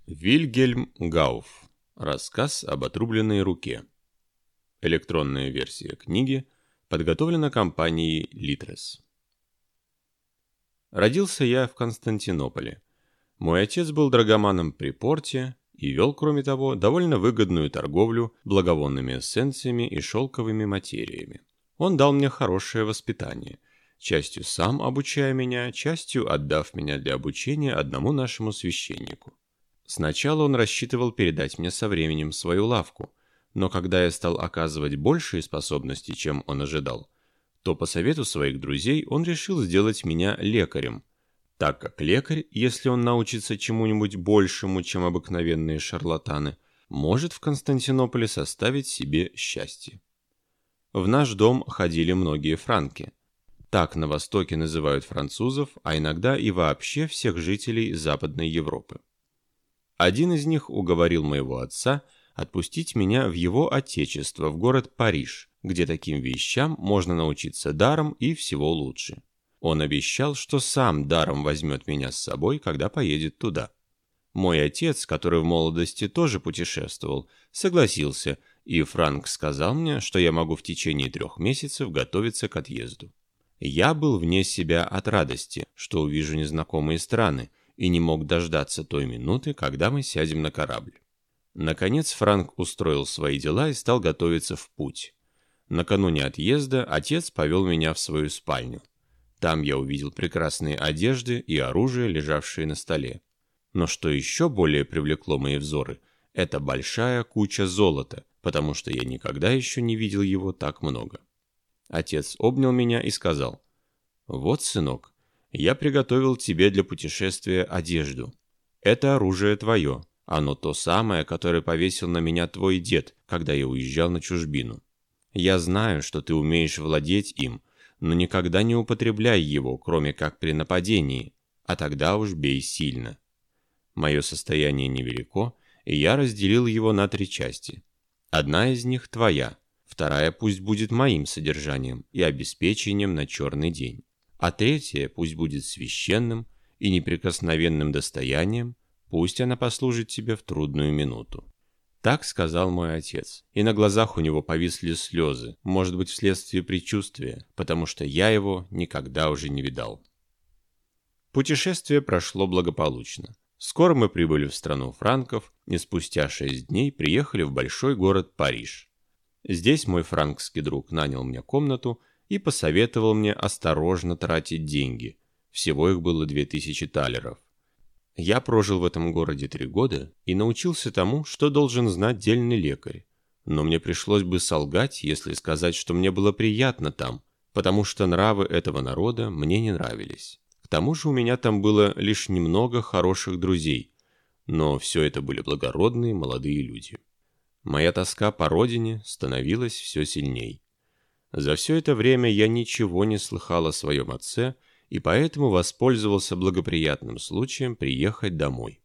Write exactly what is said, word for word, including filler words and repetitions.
Вильгельм Гауф. Рассказ об отрубленной руке. Электронная версия книги подготовлена компанией Litres. Родился я в Константинополе. Мой отец был драгоманом при порте и вел, кроме того, довольно выгодную торговлю благовонными эссенциями и шелковыми материями. Он дал мне хорошее воспитание, частью сам обучая меня, частью отдав меня для обучения одному нашему священнику. Сначала он рассчитывал передать мне со временем свою лавку, но когда я стал оказывать большие способности, чем он ожидал, то по совету своих друзей он решил сделать меня лекарем, так как лекарь, если он научится чему-нибудь большему, чем обыкновенные шарлатаны, может в Константинополе составить себе счастье. В наш дом ходили многие франки. Так на Востоке называют французов, а иногда и вообще всех жителей Западной Европы. Один из них уговорил моего отца отпустить меня в его отечество, в город Париж, где таким вещам можно научиться даром и всего лучше. Он обещал, что сам даром возьмет меня с собой, когда поедет туда. Мой отец, который в молодости тоже путешествовал, согласился, и Франк сказал мне, что я могу в течение трех месяцев готовиться к отъезду. Я был вне себя от радости, что увижу незнакомые страны, и не мог дождаться той минуты, когда мы сядем на корабль. Наконец Франк устроил свои дела и стал готовиться в путь. Накануне отъезда отец повел меня в свою спальню. Там я увидел прекрасные одежды и оружие, лежавшие на столе. Но что еще более привлекло мои взоры, это большая куча золота, потому что я никогда еще не видел его так много. Отец обнял меня и сказал: «Вот, сынок, я приготовил тебе для путешествия одежду. Это оружие твое, оно то самое, которое повесил на меня твой дед, когда я уезжал на чужбину. Я знаю, что ты умеешь владеть им, но никогда не употребляй его, кроме как при нападении, а тогда уж бей сильно. Мое состояние невелико, и я разделил его на три части. Одна из них твоя, вторая пусть будет моим содержанием и обеспечением на черный день, а третья пусть будет священным и неприкосновенным достоянием, пусть она послужит тебе в трудную минуту». Так сказал мой отец, и на глазах у него повисли слезы, может быть, вследствие предчувствия, потому что я его никогда уже не видал. Путешествие прошло благополучно. Скоро мы прибыли в страну франков, и спустя шесть дней приехали в большой город Париж. Здесь мой франкский друг нанял мне комнату и посоветовал мне осторожно тратить деньги. Всего их было две тысячи талеров. Я прожил в этом городе три года и научился тому, что должен знать дельный лекарь. Но мне пришлось бы солгать, если сказать, что мне было приятно там, потому что нравы этого народа мне не нравились. К тому же у меня там было лишь немного хороших друзей, но все это были благородные молодые люди. Моя тоска по родине становилась все сильней. За все это время я ничего не слыхал о своем отце, и поэтому воспользовался благоприятным случаем приехать домой.